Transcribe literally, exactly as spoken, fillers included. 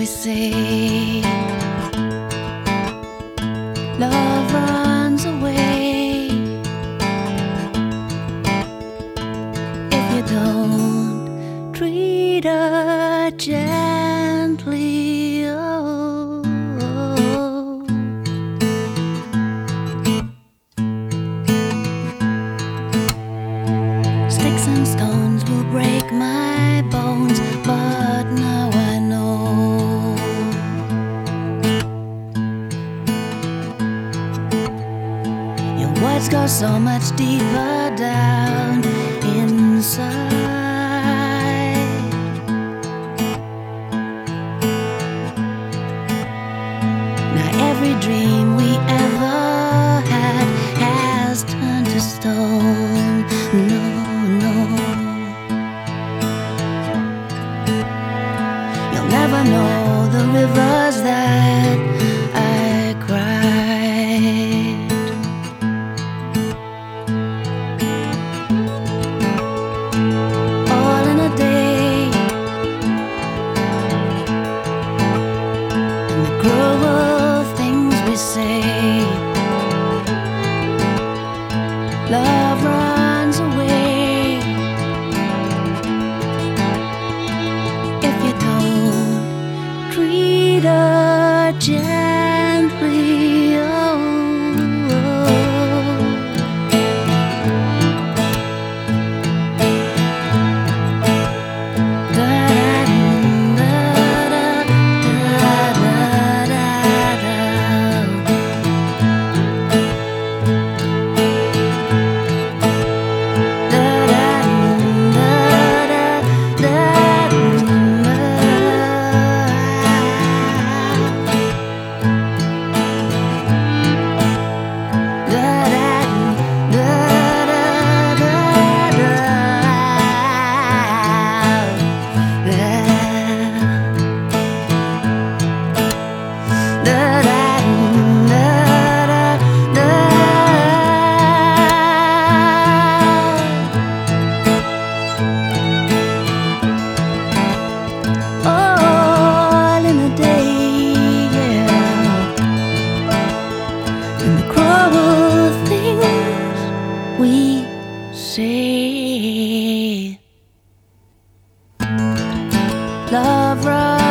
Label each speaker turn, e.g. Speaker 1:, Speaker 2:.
Speaker 1: we say. Love runs away if you don't treat her gently. Oh, oh. Sticks and stones will break my bones, but now I know your words go so much deeper down inside. Now every dream we ever had has turned to stone. No, no, you'll never know the rivers that I cried. All in a day, and the cruel things we say. Love runs away if you don't treat her gently. Oh, oh. Da, da, da, da, da, da, da. All in a day, yeah, and the cruel things we say. Love runs